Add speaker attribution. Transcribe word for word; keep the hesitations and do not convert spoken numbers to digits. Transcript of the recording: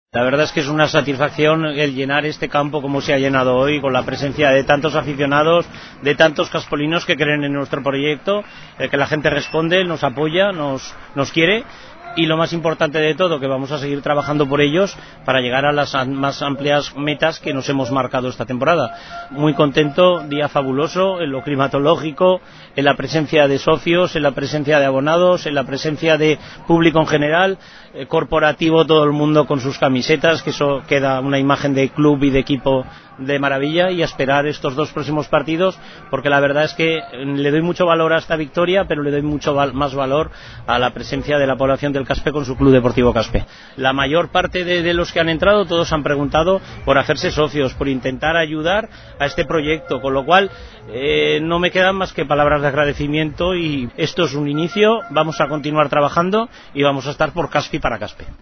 Speaker 1: La verdad es que es una satisfacción el llenar este campo como se ha llenado hoy, con la presencia de tantos aficionados, de tantos caspolinos que creen en nuestro proyecto, eh, que la gente responde, nos apoya, nos, nos quiere. Y lo más importante de todo, que vamos a seguir trabajando por ellos para llegar a las más amplias metas que nos hemos marcado esta temporada. Muy contento, día fabuloso en lo climatológico, en la presencia de socios, en la presencia de abonados, en la presencia de público en general, eh, corporativo, todo el mundo con sus camisetas, que eso queda una imagen de club y de equipo de maravilla, y a esperar estos dos próximos partidos, porque la verdad es que le doy mucho valor a esta victoria, pero le doy mucho val más valor a la presencia de la población del Caspe con su Club Deportivo Caspe. La mayor parte de, de los que han entrado, todos han preguntado por hacerse socios, por intentar ayudar a este proyecto, con lo cual eh, no me quedan más que palabras de agradecimiento, y esto es un inicio, vamos a continuar trabajando y vamos a estar por Caspe y para Caspe.